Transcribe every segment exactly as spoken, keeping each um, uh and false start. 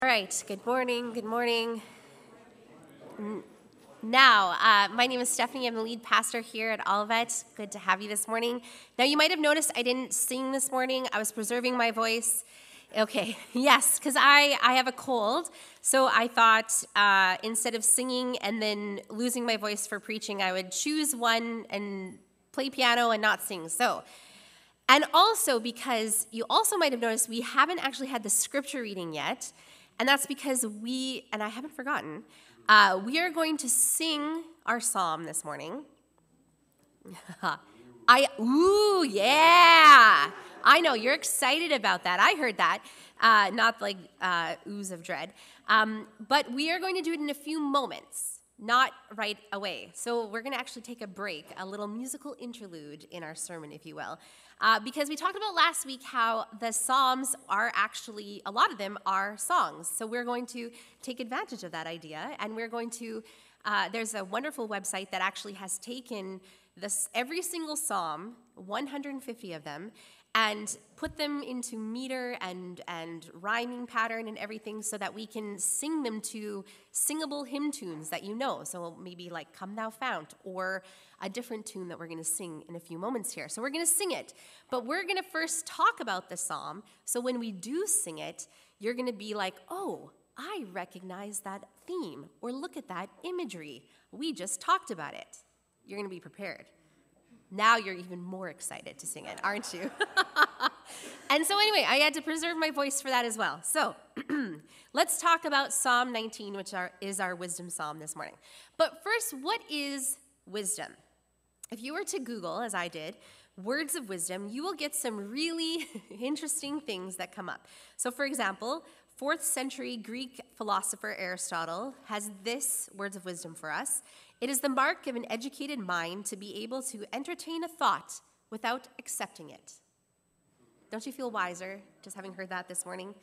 All right, good morning, good morning. N- Now, uh, my name is Stephanie. I'm the lead pastor here at Olivet. Good to have you this morning. Now, you might have noticed I didn't sing this morning. I was preserving my voice. Okay, yes, because I, I have a cold. So I thought uh, instead of singing and then losing my voice for preaching, I would choose one and play piano and not sing. So, and also because you also might have noticed we haven't actually had the scripture reading yet. And that's because we, and I haven't forgotten, uh, we are going to sing our psalm this morning. I, ooh, yeah. I know, you're excited about that. I heard that. Uh, not like uh, ooze of dread. Um, but we are going to do it in a few moments, not right away. So we're going to actually take a break, a little musical interlude in our sermon, if you will. Uh, because we talked about last week how the Psalms are actually, a lot of them are songs. So we're going to take advantage of that idea, and we're going to, uh, there's a wonderful website that actually has taken this, every single Psalm, one hundred fifty of them, and put them into meter and, and rhyming pattern and everything so that we can sing them to singable hymn tunes that you know. So maybe like Come Thou Fount, or a different tune that we're going to sing in a few moments here. So we're going to sing it, but we're going to first talk about the psalm. So when we do sing it, you're going to be like, oh, I recognize that theme, or look at that imagery. We just talked about it. You're going to be prepared. Now you're even more excited to sing it, aren't you? And so anyway, I had to preserve my voice for that as well. So let's talk about Psalm nineteen, which are, is our wisdom psalm this morning. But first, what is wisdom? If you were to Google, as I did, words of wisdom, you will get some really interesting things that come up. So for example, fourth century Greek philosopher Aristotle has this words of wisdom for us. It is the mark of an educated mind to be able to entertain a thought without accepting it. Don't you feel wiser just having heard that this morning?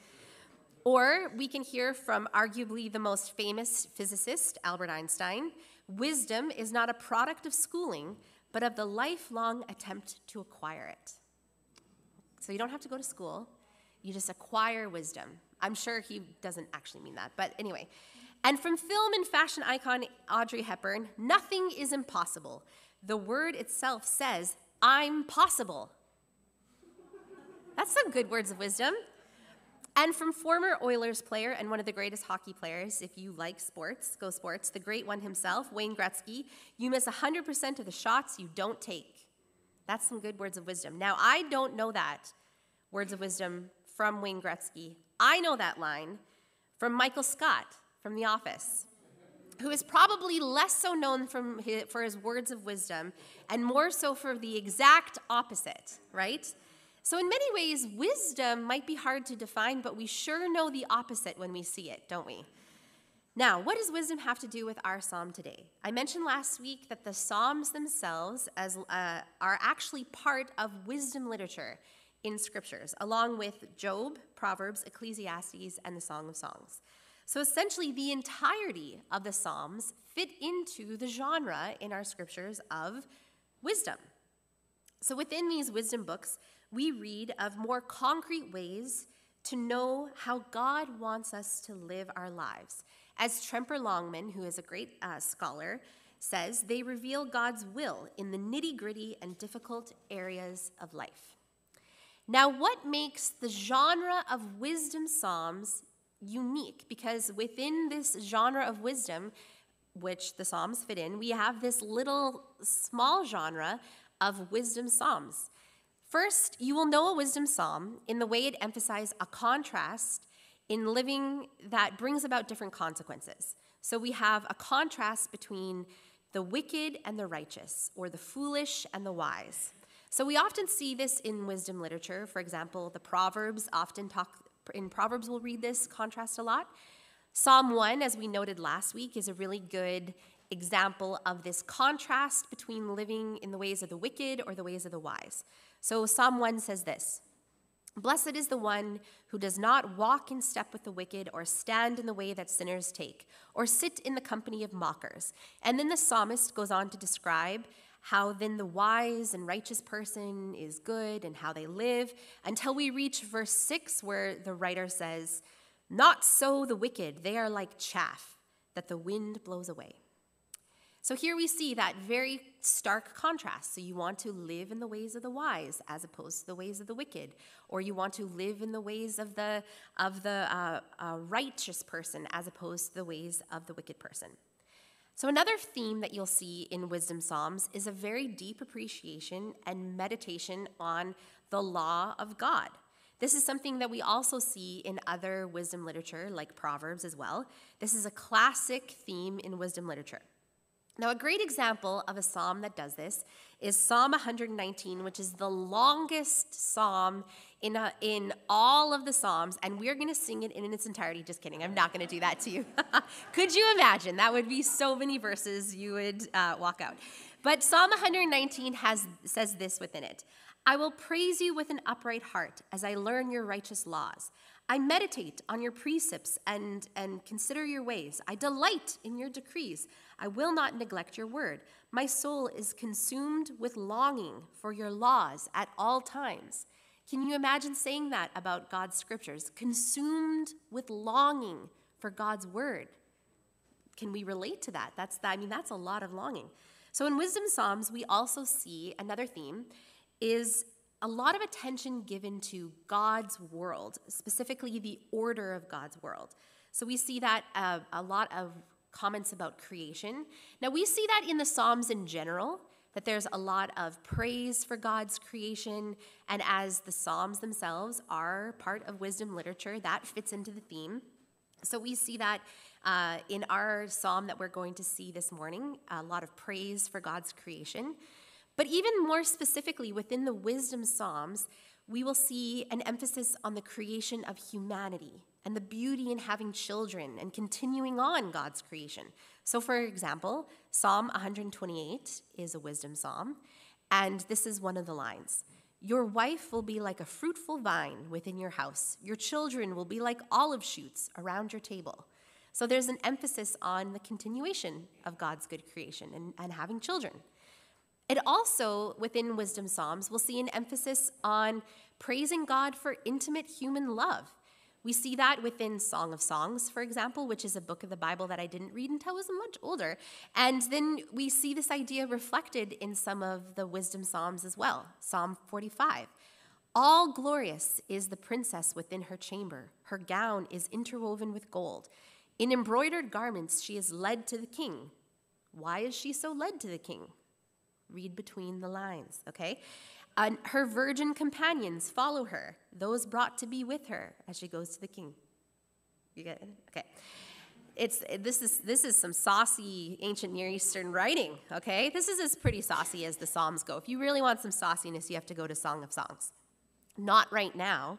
Or we can hear from arguably the most famous physicist, Albert Einstein, wisdom is not a product of schooling, but of the lifelong attempt to acquire it. So you don't have to go to school, you just acquire wisdom. I'm sure he doesn't actually mean that, but anyway. And from film and fashion icon Audrey Hepburn, nothing is impossible. The word itself says, I'm possible. That's some good words of wisdom. And from former Oilers player and one of the greatest hockey players, if you like sports, go sports, the great one himself, Wayne Gretzky, you miss one hundred percent of the shots you don't take. That's some good words of wisdom. Now, I don't know that words of wisdom from Wayne Gretzky. I know that line from Michael Scott from The Office, who is probably less so known from his, for his words of wisdom and more so for the exact opposite, right? So in many ways, wisdom might be hard to define, but we sure know the opposite when we see it, don't we? Now, what does wisdom have to do with our psalm today? I mentioned last week that the psalms themselves as, uh, are actually part of wisdom literature in scriptures, along with Job, Proverbs, Ecclesiastes, and the Song of Songs. So essentially, the entirety of the Psalms fit into the genre in our scriptures of wisdom. So within these wisdom books, we read of more concrete ways to know how God wants us to live our lives. As Tremper Longman, who is a great uh, scholar, says, they reveal God's will in the nitty-gritty and difficult areas of life. Now, what makes the genre of wisdom psalms unique? Because within this genre of wisdom, which the Psalms fit in, we have this little small genre of wisdom psalms. First, you will know a wisdom psalm in the way it emphasizes a contrast in living that brings about different consequences. So we have a contrast between the wicked and the righteous, or the foolish and the wise. So we often see this in wisdom literature. For example, the Proverbs often talk In Proverbs, we'll read this contrast a lot. Psalm one, as we noted last week, is a really good example of this contrast between living in the ways of the wicked or the ways of the wise. So Psalm one says this, "Blessed is the one who does not walk in step with the wicked, or stand in the way that sinners take, or sit in the company of mockers." And then the psalmist goes on to describe how then the wise and righteous person is good and how they live, until we reach verse six, where the writer says, Not so the wicked. They are like chaff that the wind blows away. So here we see that very stark contrast. So you want to live in the ways of the wise as opposed to the ways of the wicked, or you want to live in the ways of the of the uh, uh, righteous person as opposed to the ways of the wicked person. So another theme that you'll see in Wisdom Psalms is a very deep appreciation and meditation on the law of God. This is something that we also see in other wisdom literature, like Proverbs as well. This is a classic theme in wisdom literature. Now, a great example of a psalm that does this is Psalm one nineteen, which is the longest psalm in, a, in all of the psalms, and we're going to sing it in its entirety. Just kidding, I'm not going to do that to you. Could you imagine? That would be so many verses you would uh, walk out. But Psalm one nineteen has, says this within it: I will praise you with an upright heart as I learn your righteous laws. I meditate on your precepts and, and consider your ways. I delight in your decrees. I will not neglect your word. My soul is consumed with longing for your laws at all times. Can you imagine saying that about God's scriptures? Consumed with longing for God's word. Can we relate to that? That's I mean, that's a lot of longing. So in Wisdom Psalms, we also see another theme is a lot of attention given to God's world, specifically the order of God's world. So we see that uh, a lot of comments about creation. Now we see that in the Psalms in general, that there's a lot of praise for God's creation, and as the Psalms themselves are part of wisdom literature, that fits into the theme. So we see that uh, in our psalm that we're going to see this morning, a lot of praise for God's creation. But even more specifically, within the Wisdom Psalms, we will see an emphasis on the creation of humanity and the beauty in having children and continuing on God's creation. So for example, Psalm one twenty-eight is a wisdom psalm, and this is one of the lines. Your wife will be like a fruitful vine within your house. Your children will be like olive shoots around your table. So there's an emphasis on the continuation of God's good creation and, and having children. It also, within Wisdom Psalms, we'll see an emphasis on praising God for intimate human love. We see that within Song of Songs, for example, which is a book of the Bible that I didn't read until I was much older. And then we see this idea reflected in some of the Wisdom Psalms as well. Psalm forty-five. All glorious is the princess within her chamber. Her gown is interwoven with gold. In embroidered garments she is led to the king. Why is she so led to the king? Read between the lines, okay? And her virgin companions follow her, those brought to be with her as she goes to the king. You get it? Okay. It's, this is, this is some saucy ancient Near Eastern writing, okay? This is as pretty saucy as the Psalms go. If you really want some sauciness, you have to go to Song of Songs. Not right now.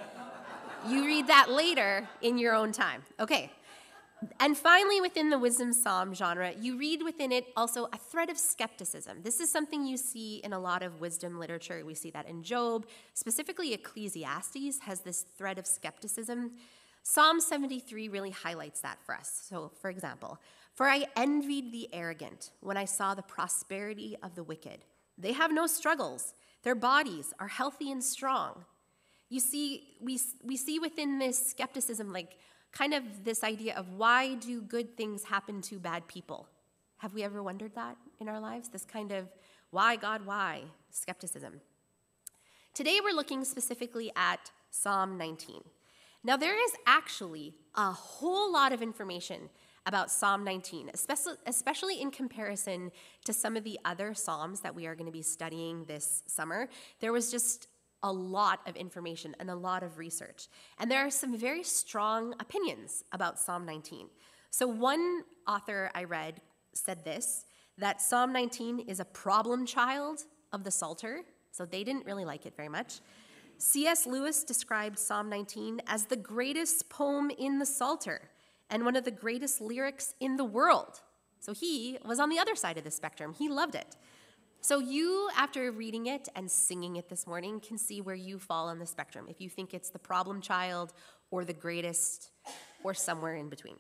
You read that later in your own time. Okay. And finally, within the wisdom psalm genre, you read within it also a thread of skepticism. This is something you see in a lot of wisdom literature. We see that in Job. Specifically, Ecclesiastes has this thread of skepticism. Psalm seventy-three really highlights that for us. So, for example, for I envied the arrogant when I saw the prosperity of the wicked. They have no struggles. Their bodies are healthy and strong. You see, we, we see within this skepticism, like, kind of this idea of why do good things happen to bad people? Have we ever wondered that in our lives? This kind of why, God, why skepticism. Today we're looking specifically at Psalm nineteen. Now there is actually a whole lot of information about Psalm nineteen, especially, especially in comparison to some of the other Psalms that we are going to be studying this summer. There was just a lot of information and a lot of research. And there are some very strong opinions about Psalm nineteen. So one author I read said this, that Psalm nineteen is a problem child of the Psalter, so they didn't really like it very much. C S Lewis described Psalm nineteen as the greatest poem in the Psalter and one of the greatest lyrics in the world. So he was on the other side of the spectrum. He loved it. So you, after reading it and singing it this morning, can see where you fall on the spectrum, if you think it's the problem child or the greatest or somewhere in between.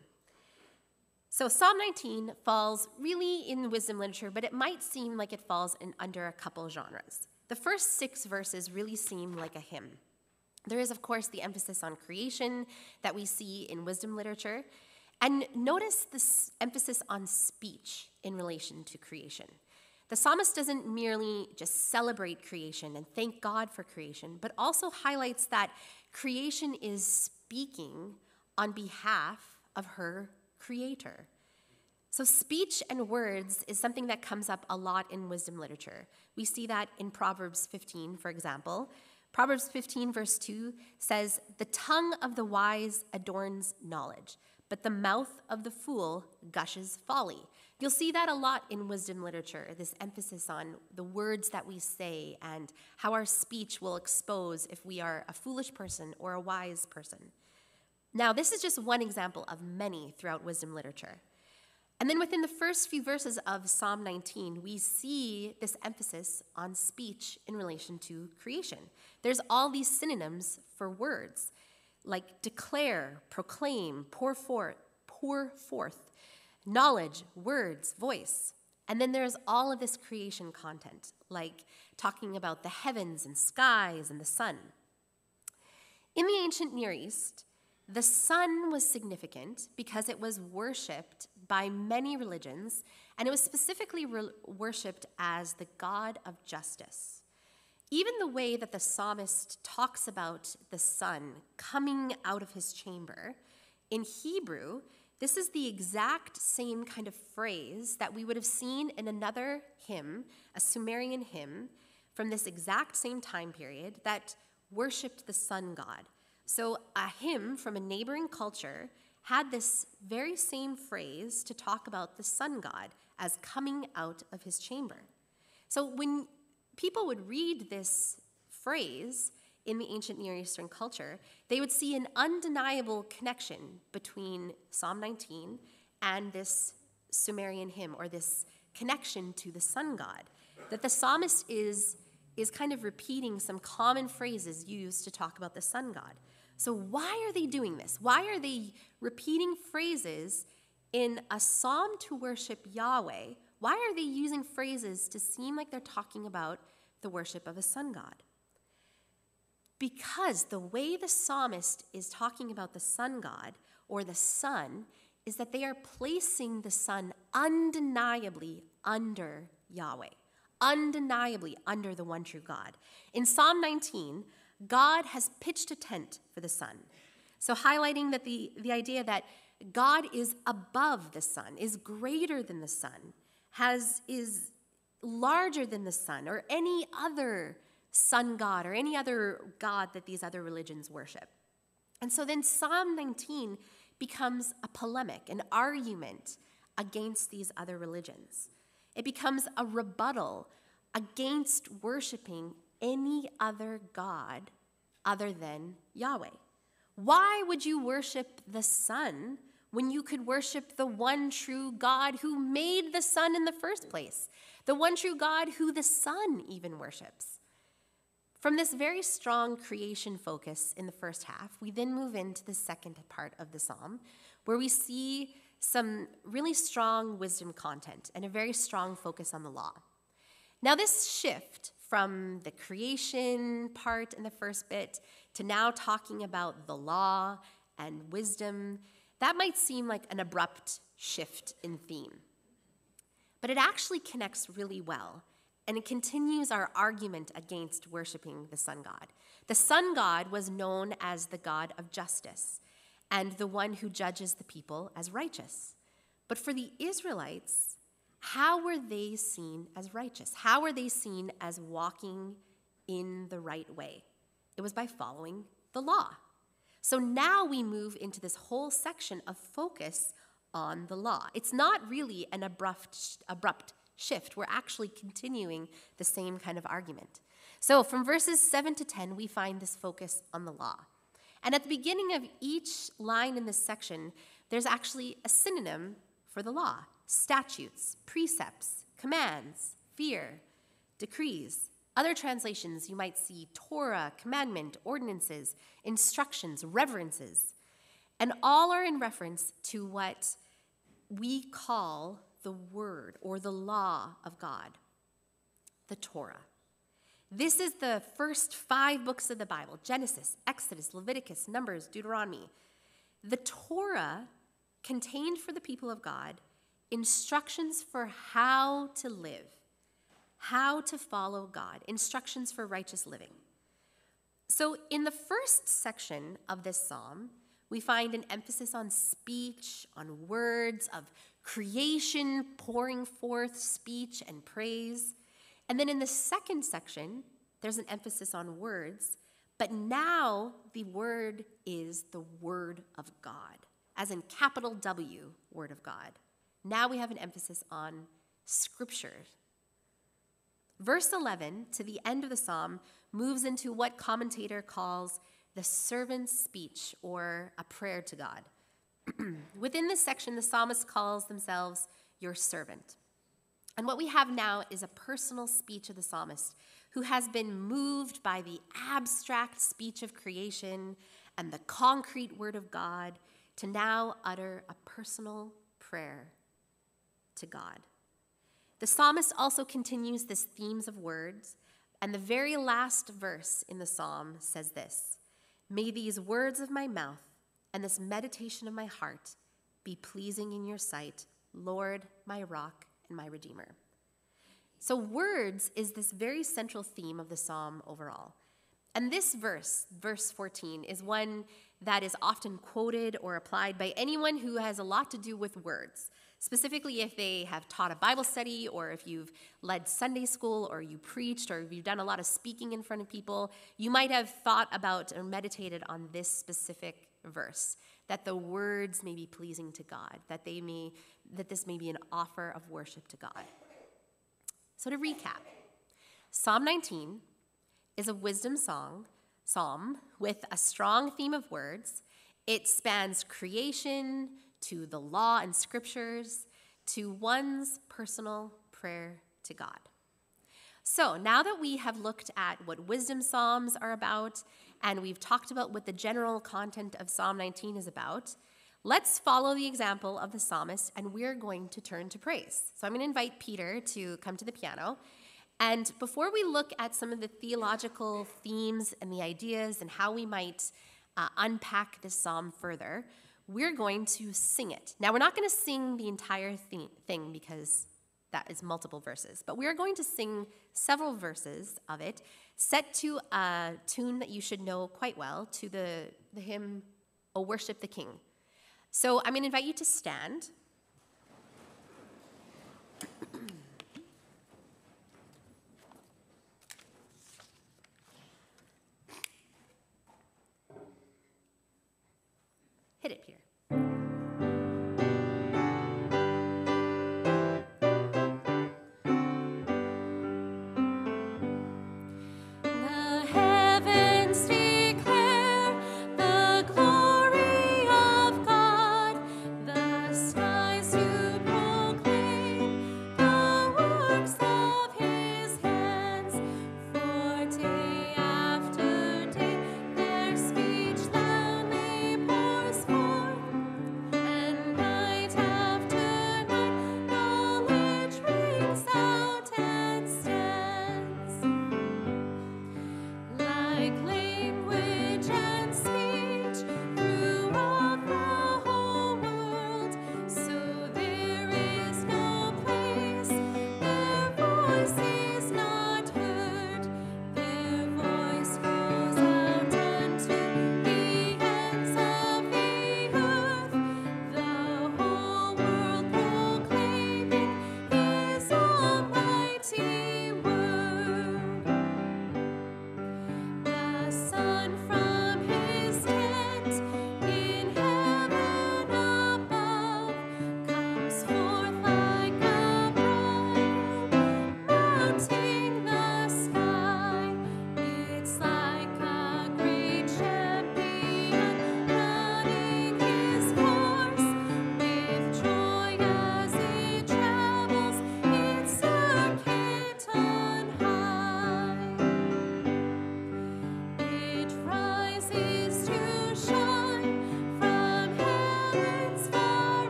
So Psalm nineteen falls really in wisdom literature, but it might seem like it falls in under a couple genres. The first six verses really seem like a hymn. There is, of course, the emphasis on creation that we see in wisdom literature. And notice this emphasis on speech in relation to creation. The psalmist doesn't merely just celebrate creation and thank God for creation, but also highlights that creation is speaking on behalf of her creator. So speech and words is something that comes up a lot in wisdom literature. We see that in Proverbs fifteen, for example. Proverbs fifteen, verse two says, "The tongue of the wise adorns knowledge, but the mouth of the fool gushes folly." You'll see that a lot in wisdom literature, this emphasis on the words that we say and how our speech will expose if we are a foolish person or a wise person. Now, this is just one example of many throughout wisdom literature. And then within the first few verses of Psalm nineteen, we see this emphasis on speech in relation to creation. There's all these synonyms for words, like declare, proclaim, pour forth, pour forth, knowledge, words, voice. And then there's all of this creation content, like talking about the heavens and skies and the sun. In the ancient Near East, the sun was significant because it was worshipped by many religions, and it was specifically re- worshipped as the god of justice. Even the way that the psalmist talks about the sun coming out of his chamber, in Hebrew, this is the exact same kind of phrase that we would have seen in another hymn, a Sumerian hymn, from this exact same time period that worshipped the sun god. So a hymn from a neighboring culture had this very same phrase to talk about the sun god as coming out of his chamber. So when people would read this phrase in the ancient Near Eastern culture, they would see an undeniable connection between Psalm nineteen and this Sumerian hymn, or this connection to the sun god, that the psalmist is, is kind of repeating some common phrases used to talk about the sun god. So why are they doing this? Why are they repeating phrases in a psalm to worship Yahweh? Why are they using phrases to seem like they're talking about the worship of a sun god? Because the way the psalmist is talking about the sun god, or the sun, is that they are placing the sun undeniably under Yahweh, undeniably under the one true God. In Psalm nineteen, God has pitched a tent for the sun. So highlighting that the, the idea that God is above the sun, is greater than the sun, has, is larger than the sun or any other sun god or any other god that these other religions worship. And so then Psalm nineteen becomes a polemic, an argument against these other religions. It becomes a rebuttal against worshiping any other god other than Yahweh. Why would you worship the sun when you could worship the one true God who made the sun in the first place? The one true God who the sun even worships. From this very strong creation focus in the first half, we then move into the second part of the psalm, where we see some really strong wisdom content and a very strong focus on the law. Now, this shift from the creation part in the first bit to now talking about the law and wisdom, that might seem like an abrupt shift in theme. But it actually connects really well, and it continues our argument against worshiping the sun god. The sun god was known as the god of justice and the one who judges the people as righteous. But for the Israelites, how were they seen as righteous? How were they seen as walking in the right way? It was by following the law. So now we move into this whole section of focus on the law. It's not really an abrupt, abrupt shift. We're actually continuing the same kind of argument. So from verses seven to ten, we find this focus on the law. And at the beginning of each line in this section, there's actually a synonym for the law: statutes, precepts, commands, fear, decrees. Other translations, you might see Torah, commandment, ordinances, instructions, reverences. And all are in reference to what we call the word or the law of God, the Torah. This is the first five books of the Bible: Genesis, Exodus, Leviticus, Numbers, Deuteronomy. The Torah contained for the people of God instructions for how to live, how to follow God, instructions for righteous living. So in the first section of this psalm, we find an emphasis on speech, on words, of creation pouring forth speech and praise. And then in the second section, there's an emphasis on words, but now the word is the Word of God, as in capital W, Word of God. Now we have an emphasis on Scripture. Verse eleven, to the end of the psalm, moves into what commentator calls the servant's speech, or a prayer to God. Within this section, the psalmist calls themselves your servant. And what we have now is a personal speech of the psalmist, who has been moved by the abstract speech of creation and the concrete word of God to now utter a personal prayer to God. The psalmist also continues this themes of words, and the very last verse in the psalm says this: "May these words of my mouth and this meditation of my heart be pleasing in your sight, Lord, my rock and my redeemer." So words is this very central theme of the psalm overall. And this verse, verse fourteen, is one that is often quoted or applied by anyone who has a lot to do with words, specifically if they have taught a Bible study, or if you've led Sunday school, or you preached, or if you've done a lot of speaking in front of people. You might have thought about or meditated on this specific verse, that the words may be pleasing to God, that they may, that this may be an offer of worship to God. So to recap, Psalm nineteen is a wisdom song, psalm with a strong theme of words. It spans creation to the law and scriptures to one's personal prayer to God. So now that we have looked at what wisdom psalms are about, and we've talked about what the general content of Psalm nineteen is about, let's follow the example of the psalmist, and we're going to turn to praise. So I'm going to invite Peter to come to the piano. And before we look at some of the theological themes and the ideas and how we might uh, unpack this psalm further, we're going to sing it. Now, we're not going to sing the entire thing, thing because that is multiple verses, but we are going to sing several verses of it, set to a tune that you should know quite well, to the, the hymn, "O Worship the King." So I'm going to invite you to stand. Hit it, Peter. The glory of God, the stars.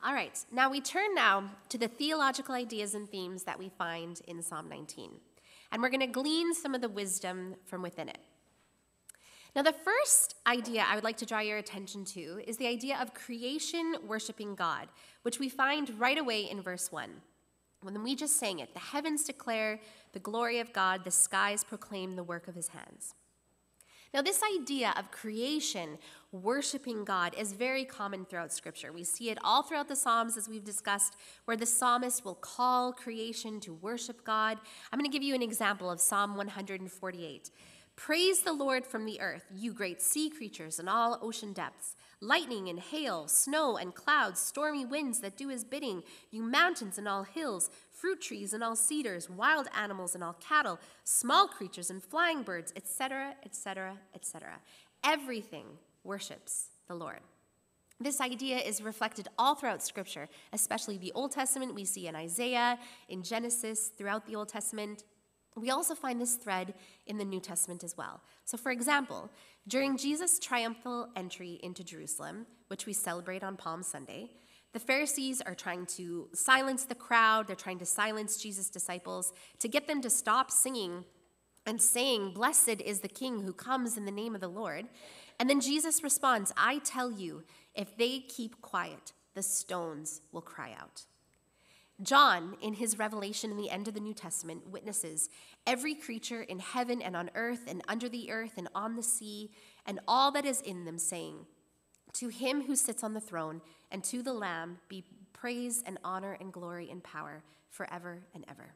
All right, now we turn now to the theological ideas and themes that we find in Psalm nineteen. And we're going to glean some of the wisdom from within it. Now, the first idea I would like to draw your attention to is the idea of creation worshiping God, which we find right away in verse one. When we just sang it, the heavens declare the glory of God, the skies proclaim the work of his hands. Now, this idea of creation worshiping God is very common throughout Scripture. We see it all throughout the Psalms, as we've discussed, where the psalmist will call creation to worship God. I'm going to give you an example of Psalm one forty-eight. Praise the Lord from the earth, you great sea creatures and all ocean depths, lightning and hail, snow and clouds, stormy winds that do his bidding, you mountains and all hills, fruit trees and all cedars, wild animals and all cattle, small creatures and flying birds, et cetera, et cetera, et cetera. Everything worships the Lord. This idea is reflected all throughout Scripture, especially the Old Testament. We see in Isaiah, in Genesis, throughout the Old Testament. We also find this thread in the New Testament as well. So, for example, during Jesus' triumphal entry into Jerusalem, which we celebrate on Palm Sunday, the Pharisees are trying to silence the crowd. They're trying to silence Jesus' disciples to get them to stop singing and saying, "Blessed is the King who comes in the name of the Lord." And then Jesus responds, "I tell you, if they keep quiet, the stones will cry out." John, in his revelation in the end of the New Testament, witnesses every creature in heaven and on earth and under the earth and on the sea and all that is in them, saying, "To him who sits on the throne and to the Lamb be praise and honor and glory and power forever and ever."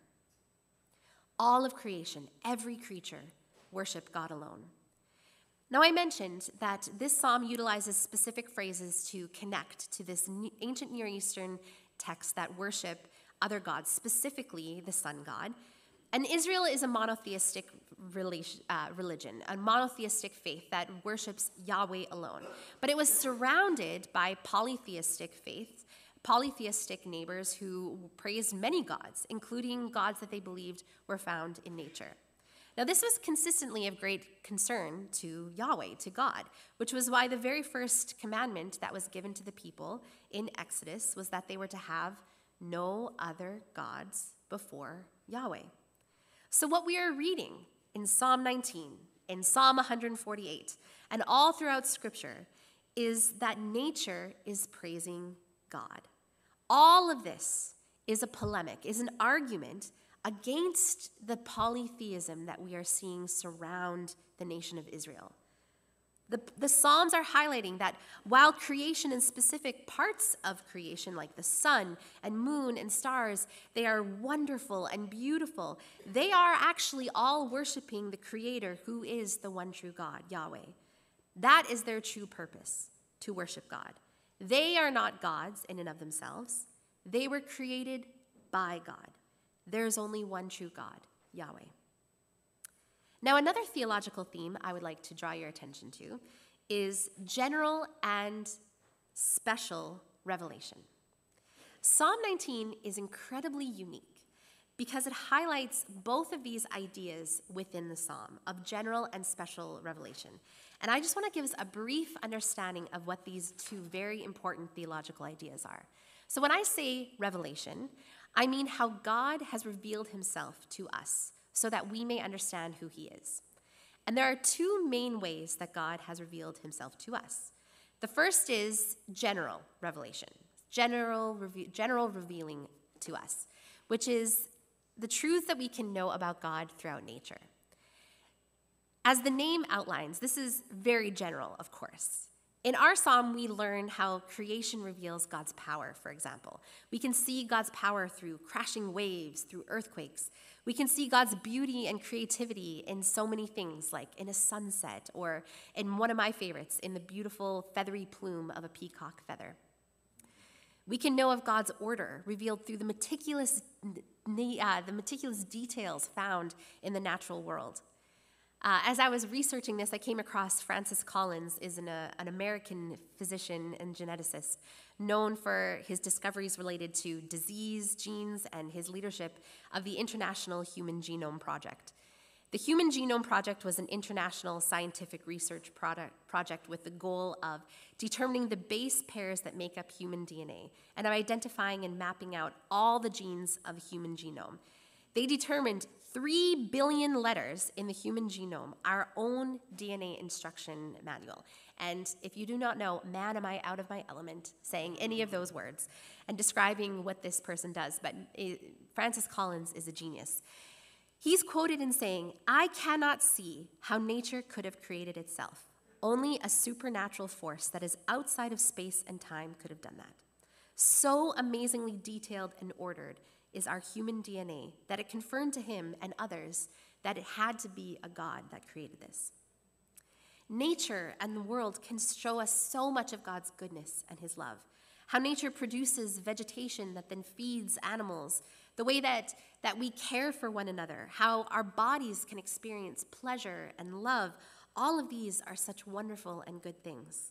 All of creation, every creature, worship God alone. Now, I mentioned that this psalm utilizes specific phrases to connect to this ancient Near Eastern text that worship other gods, specifically the sun god. And Israel is a monotheistic relation, uh, religion, a monotheistic faith that worships Yahweh alone. But it was surrounded by polytheistic faiths, polytheistic neighbors who praised many gods, including gods that they believed were found in nature. Now, this was consistently of great concern to Yahweh, to God, which was why the very first commandment that was given to the people in Exodus was that they were to have no other gods before Yahweh. So what we are reading in Psalm nineteen, in Psalm one forty-eight, and all throughout Scripture is that nature is praising God. All of this is a polemic, is an argument against the polytheism that we are seeing surround the nation of Israel. The, the Psalms are highlighting that while creation and specific parts of creation, like the sun and moon and stars, they are wonderful and beautiful, they are actually all worshiping the Creator, who is the one true God, Yahweh. That is their true purpose, to worship God. They are not gods in and of themselves. They were created by God. There's only one true God, Yahweh. Now, another theological theme I would like to draw your attention to is general and special revelation. Psalm nineteen is incredibly unique because it highlights both of these ideas within the psalm of general and special revelation. And I just want to give us a brief understanding of what these two very important theological ideas are. So when I say revelation, I mean how God has revealed himself to us so that we may understand who he is. And there are two main ways that God has revealed himself to us. The first is general revelation, general, reve- general revealing to us, which is the truth that we can know about God throughout nature. As the name outlines, this is very general, of course. In our psalm, we learn how creation reveals God's power, for example. We can see God's power through crashing waves, through earthquakes. We can see God's beauty and creativity in so many things, like in a sunset, or in one of my favorites, in the beautiful feathery plume of a peacock feather. We can know of God's order revealed through the meticulous, uh, the meticulous details found in the natural world. Uh, as I was researching this, I came across Francis Collins, is an, uh, an American physician and geneticist known for his discoveries related to disease, genes, and his leadership of the International Human Genome Project. The Human Genome Project was an international scientific research product, project with the goal of determining the base pairs that make up human D N A and of identifying and mapping out all the genes of the human genome. They determined three billion letters in the human genome, our own D N A instruction manual. And if you do not know, man, am I out of my element saying any of those words and describing what this person does, but it, Francis Collins is a genius. He's quoted in saying, "I cannot see how nature could have created itself. Only a supernatural force that is outside of space and time could have done that. So amazingly detailed and ordered is our human D N A that it confirmed to him and others that it had to be a God that created this." Nature and the world can show us so much of God's goodness and his love. How nature produces vegetation that then feeds animals, the way that, that we care for one another, how our bodies can experience pleasure and love. All of these are such wonderful and good things.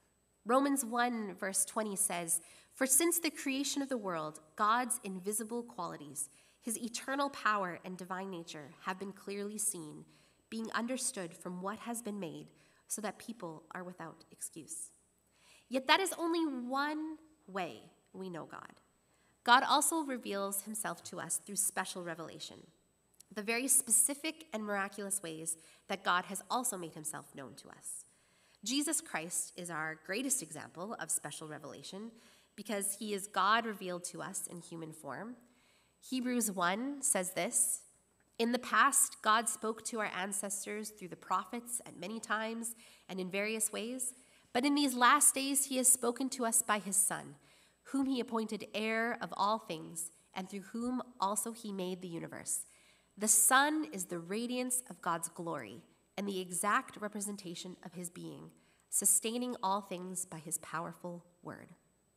Romans one verse twenty says, "For since the creation of the world, God's invisible qualities, his eternal power and divine nature have been clearly seen, being understood from what has been made, so that people are without excuse." Yet that is only one way we know God. God also reveals himself to us through special revelation, the very specific and miraculous ways that God has also made himself known to us. Jesus Christ is our greatest example of special revelation because he is God revealed to us in human form. Hebrews one says this, "In the past, God spoke to our ancestors through the prophets at many times and in various ways, but in these last days he has spoken to us by his Son, whom he appointed heir of all things, and through whom also he made the universe. The Son is the radiance of God's glory and the exact representation of his being, sustaining all things by his powerful word."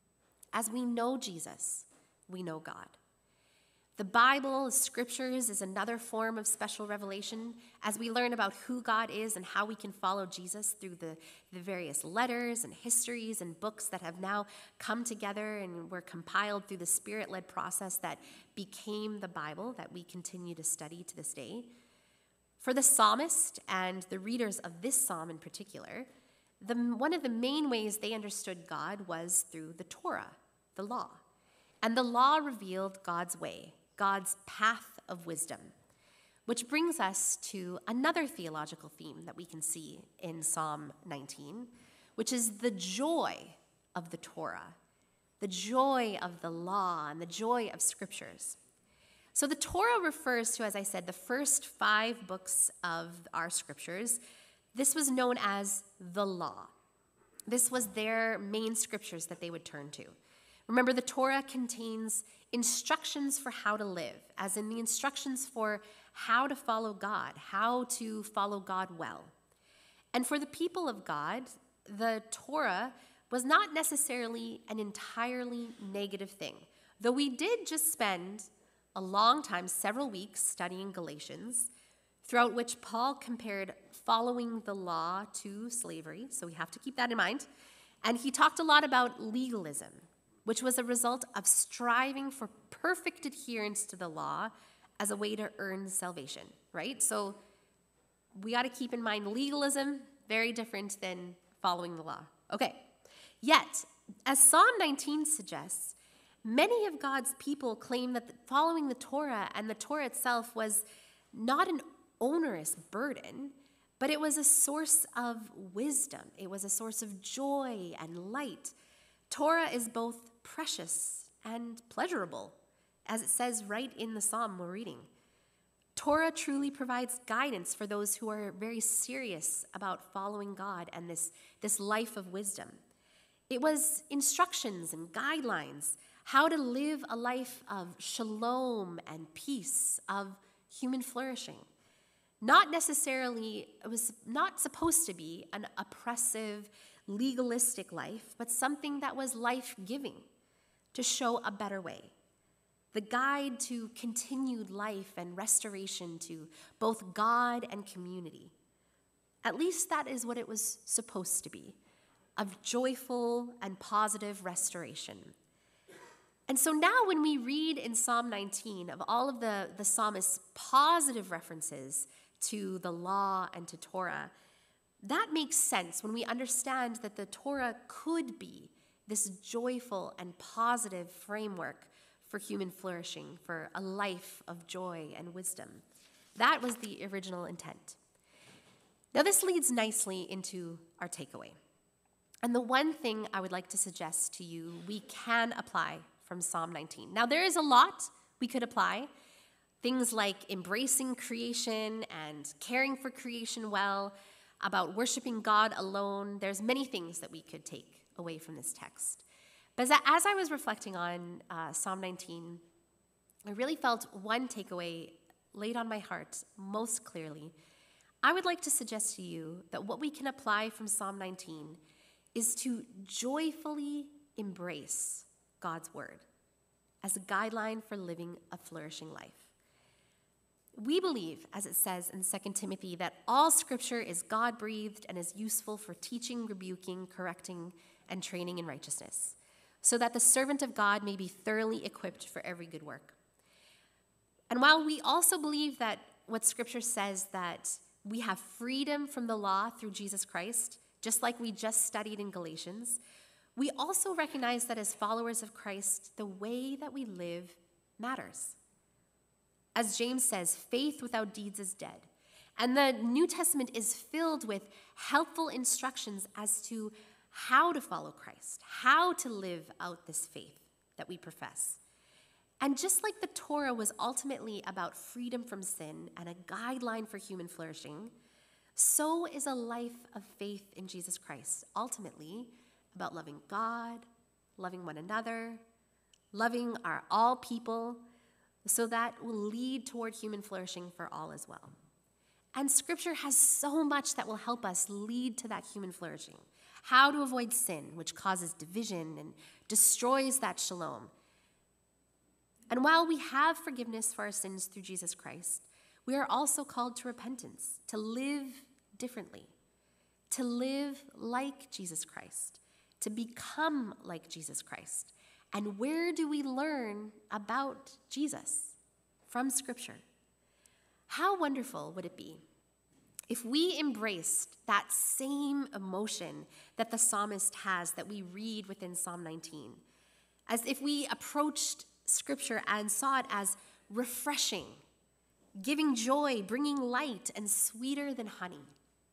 As we know Jesus, we know God. The Bible, scriptures, is another form of special revelation as we learn about who God is and how we can follow Jesus through the, the various letters and histories and books that have now come together and were compiled through the Spirit-led process that became the Bible that we continue to study to this day. For the psalmist and the readers of this psalm in particular, the, one of the main ways they understood God was through the Torah, the law. And the law revealed God's way, God's path of wisdom, which brings us to another theological theme that we can see in Psalm nineteen, which is the joy of the Torah, the joy of the law and the joy of scriptures. So the Torah refers to, as I said, the first five books of our scriptures. This was known as the law. This was their main scriptures that they would turn to. Remember, the Torah contains instructions for how to live, as in the instructions for how to follow God, how to follow God well. And for the people of God, the Torah was not necessarily an entirely negative thing, though we did just spend a long time, several weeks, studying Galatians, throughout which Paul compared following the law to slavery, so we have to keep that in mind. And he talked a lot about legalism, which was a result of striving for perfect adherence to the law as a way to earn salvation, right? So we got to keep in mind legalism, very different than following the law. Okay, yet, as Psalm nineteen suggests, many of God's people claim that following the Torah and the Torah itself was not an onerous burden, but it was a source of wisdom. It was a source of joy and light. Torah is both precious and pleasurable, as it says right in the psalm we're reading. Torah truly provides guidance for those who are very serious about following God and this, this life of wisdom. It was instructions and guidelines, how to live a life of shalom and peace, of human flourishing. Not necessarily, it was not supposed to be an oppressive, legalistic life, but something that was life-giving, to show a better way. The guide to continued life and restoration to both God and community. At least that is what it was supposed to be, of joyful and positive restoration. And so now when we read in Psalm nineteen of all of the, the psalmist's positive references to the law and to Torah, that makes sense when we understand that the Torah could be this joyful and positive framework for human flourishing, for a life of joy and wisdom. That was the original intent. Now, this leads nicely into our takeaway. And the one thing I would like to suggest to you we can apply from Psalm nineteen. Now, there is a lot we could apply. Things like embracing creation and caring for creation well, about worshiping God alone. There's many things that we could take away from this text. But as I, as I was reflecting on uh, Psalm nineteen, I really felt one takeaway laid on my heart most clearly. I would like to suggest to you that what we can apply from Psalm nineteen is to joyfully embrace God's word as a guideline for living a flourishing life. We believe, as it says in Second Timothy, that all scripture is God-breathed and is useful for teaching, rebuking, correcting, and training in righteousness, so that the servant of God may be thoroughly equipped for every good work. And while we also believe that what scripture says that we have freedom from the law through Jesus Christ, just like we just studied in Galatians, we also recognize that as followers of Christ, the way that we live matters. As James says, faith without deeds is dead. And the New Testament is filled with helpful instructions as to how to follow Christ, how to live out this faith that we profess. And just like the Torah was ultimately about freedom from sin and a guideline for human flourishing, so is a life of faith in Jesus Christ ultimately about loving God, loving one another, loving our all people, so that will lead toward human flourishing for all as well. And scripture has so much that will help us lead to that human flourishing. How to avoid sin, which causes division and destroys that shalom. And while we have forgiveness for our sins through Jesus Christ, we are also called to repentance, to live differently, to live like Jesus Christ, to become like Jesus Christ. And where do we learn about Jesus? From Scripture. How wonderful would it be if we embraced that same emotion that the psalmist has that we read within Psalm nineteen, as if we approached Scripture and saw it as refreshing, giving joy, bringing light, and sweeter than honey.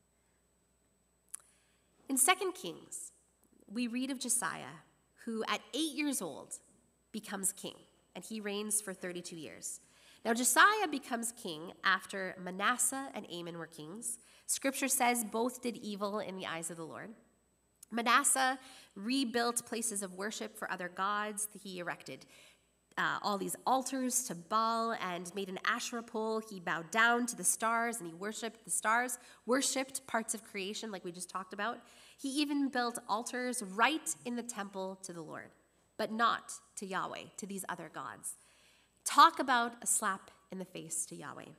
In Second Kings, we read of Josiah, who at eight years old becomes king, and he reigns for thirty-two years. Now, Josiah becomes king after Manasseh and Amon were kings. Scripture says both did evil in the eyes of the Lord. Manasseh rebuilt places of worship for other gods. He erected uh, all these altars to Baal and made an Asherah pole. He bowed down to the stars and he worshiped the stars, worshiped parts of creation like we just talked about. He even built altars right in the temple to the Lord, but not to Yahweh, to these other gods. Talk about a slap in the face to Yahweh.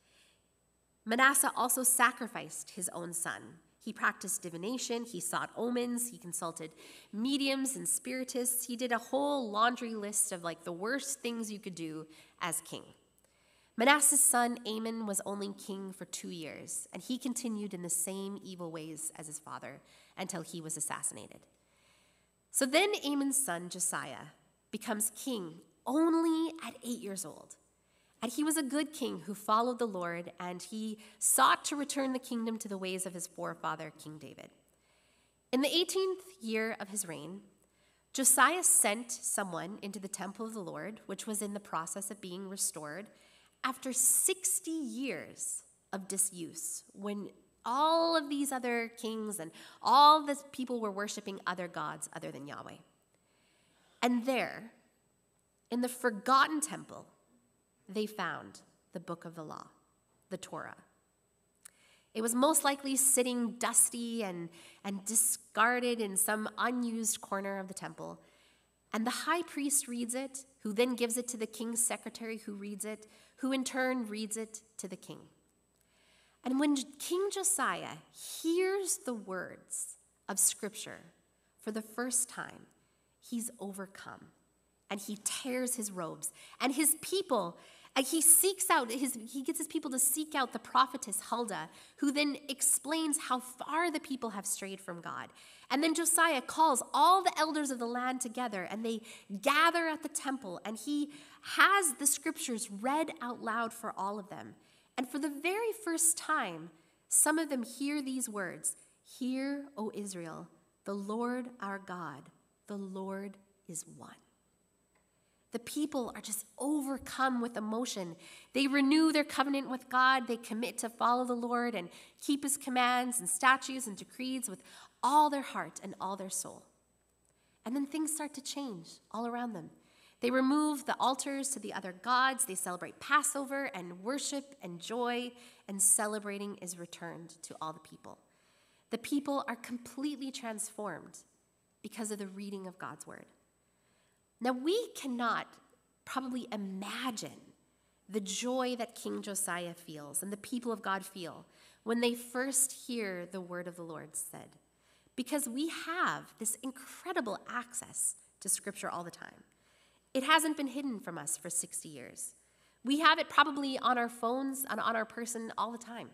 Manasseh also sacrificed his own son. He practiced divination, he sought omens, he consulted mediums and spiritists. He did a whole laundry list of like the worst things you could do as king. Manasseh's son Amon was only king for two years, and he continued in the same evil ways as his father until he was assassinated. So then Amon's son Josiah becomes king only at eight years old. And he was a good king who followed the Lord, and he sought to return the kingdom to the ways of his forefather, King David. In the eighteenth year of his reign, Josiah sent someone into the temple of the Lord, which was in the process of being restored, after sixty years of disuse, when all of these other kings and all the people were worshiping other gods other than Yahweh. And there, in the forgotten temple, they found the book of the law, the Torah. It was most likely sitting dusty and, and discarded in some unused corner of the temple. And the high priest reads it, who then gives it to the king's secretary, who reads it, who in turn reads it to the king. And when King Josiah hears the words of Scripture for the first time, he's overcome. And he tears his robes. And his people, And he seeks out, his, he gets his people to seek out the prophetess Huldah, who then explains how far the people have strayed from God. And then Josiah calls all the elders of the land together, and they gather at the temple, and he has the scriptures read out loud for all of them. And for the very first time, some of them hear these words, "Hear, O Israel, the Lord our God, the Lord is one." The people are just overcome with emotion. They renew their covenant with God. They commit to follow the Lord and keep his commands and statutes and decrees with all their heart and all their soul. And then things start to change all around them. They remove the altars to the other gods. They celebrate Passover, and worship and joy and celebrating is returned to all the people. The people are completely transformed because of the reading of God's word. Now, we cannot probably imagine the joy that King Josiah feels and the people of God feel when they first hear the word of the Lord said, because we have this incredible access to Scripture all the time. It hasn't been hidden from us for sixty years. We have it probably on our phones and on our person all the time.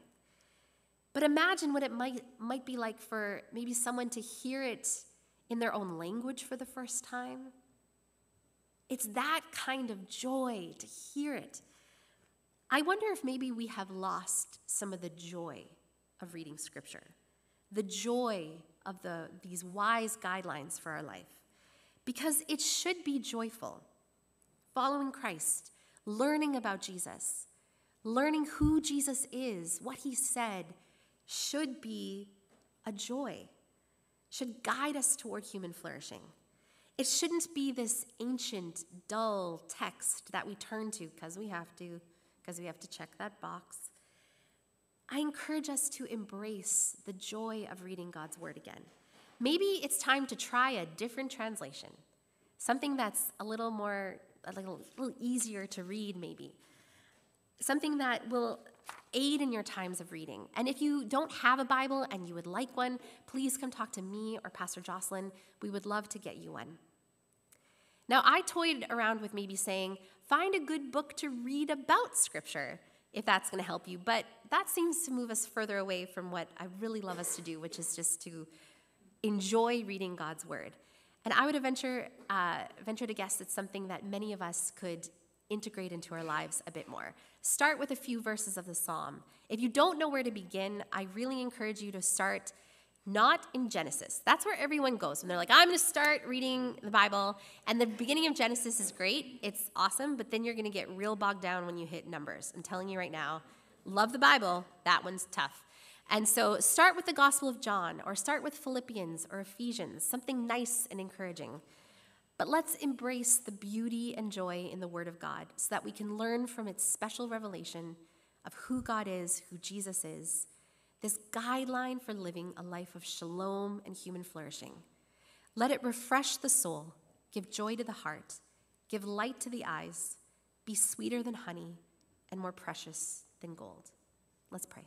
But imagine what it might, might be like for maybe someone to hear it in their own language for the first time. It's that kind of joy to hear it. I wonder if maybe we have lost some of the joy of reading Scripture, the joy of the, these wise guidelines for our life, because it should be joyful. Following Christ, learning about Jesus, learning who Jesus is, what he said, should be a joy, should guide us toward human flourishing. It shouldn't be this ancient, dull text that we turn to because we have to, because we have to check that box. I encourage us to embrace the joy of reading God's word again. Maybe it's time to try a different translation, something that's a little more, a little, a little easier to read maybe, something that will aid in your times of reading. And if you don't have a Bible and you would like one, please come talk to me or Pastor Jocelyn. We would love to get you one. Now, I toyed around with maybe saying, find a good book to read about Scripture, if that's going to help you. But that seems to move us further away from what I really love us to do, which is just to enjoy reading God's word. And I would venture, uh, venture to guess it's something that many of us could integrate into our lives a bit more. Start with a few verses of the Psalm. If you don't know where to begin, I really encourage you to start not in Genesis. That's where everyone goes when they're like, I'm going to start reading the Bible. And the beginning of Genesis is great. It's awesome. But then you're going to get real bogged down when you hit Numbers. I'm telling you right now, love the Bible. That one's tough. And so start with the Gospel of John, or start with Philippians or Ephesians, something nice and encouraging. But let's embrace the beauty and joy in the Word of God so that we can learn from its special revelation of who God is, who Jesus is, this guideline for living a life of shalom and human flourishing. Let it refresh the soul, give joy to the heart, give light to the eyes, be sweeter than honey, and more precious than gold. Let's pray.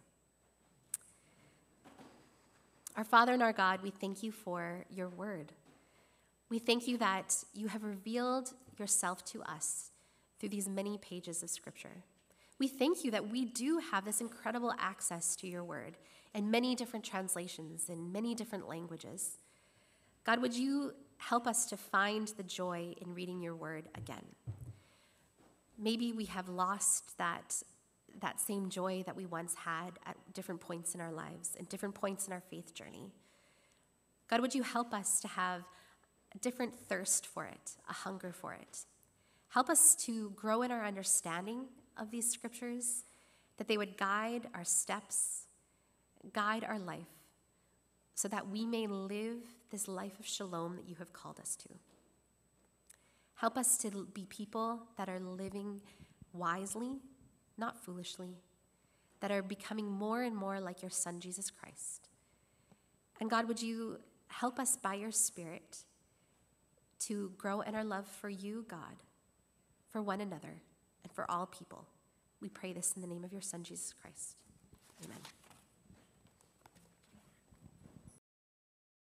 Our Father and our God, we thank you for your word. We thank you that you have revealed yourself to us through these many pages of Scripture. We thank you that we do have this incredible access to your word in many different translations, in many different languages. God, would you help us to find the joy in reading your word again? Maybe we have lost that, that same joy that we once had at different points in our lives and different points in our faith journey. God, would you help us to have a different thirst for it, a hunger for it? Help us to grow in our understanding of these scriptures, that they would guide our steps, guide our life, so that we may live this life of shalom that you have called us to. Help us to be people that are living wisely, not foolishly, that are becoming more and more like your Son, Jesus Christ. And God, would you help us by your Spirit to grow in our love for you, God, for one another, and for all people. We pray this in the name of your Son, Jesus Christ. Amen.